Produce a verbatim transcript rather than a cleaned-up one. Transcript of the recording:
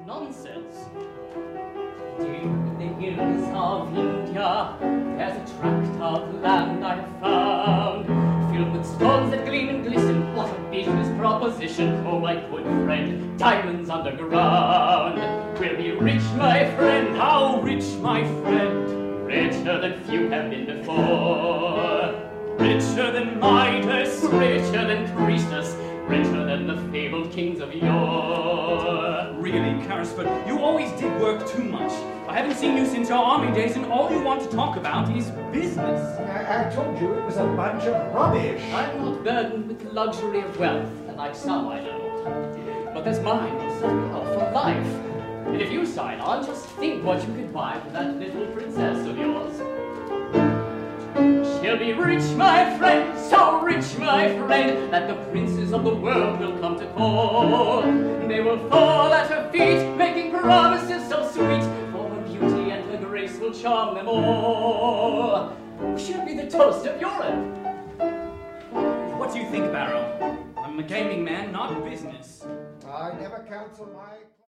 nonsense. Deep in the hills of India, there's a tract of land I have found, filled with stones that gleam and glisten. What a business proposition, oh my good friend, diamonds underground. We'll be rich, my friend, how rich, my friend, richer than few have been before. Richer than Midas, richer than Croesus, richer than the fabled kings of yore. Really, Carrisford, you always did work too much. I haven't seen you since your army days, and all you want to talk about is business. I, I told you it was a bunch of rubbish. I'm not burdened with the luxury of wealth, like some I know. But there's mine, well, for life. And if you sign on, just think what you could buy for that little princess of yours. She'll be rich, my friend, so rich, my friend, that the princes of the world will come to call. They will fall at her feet, making promises so sweet, for her beauty and her grace will charm them all. She'll be the toast of Europe. What do you think, Barrow? I'm a gaming man, not business. I never counsel my...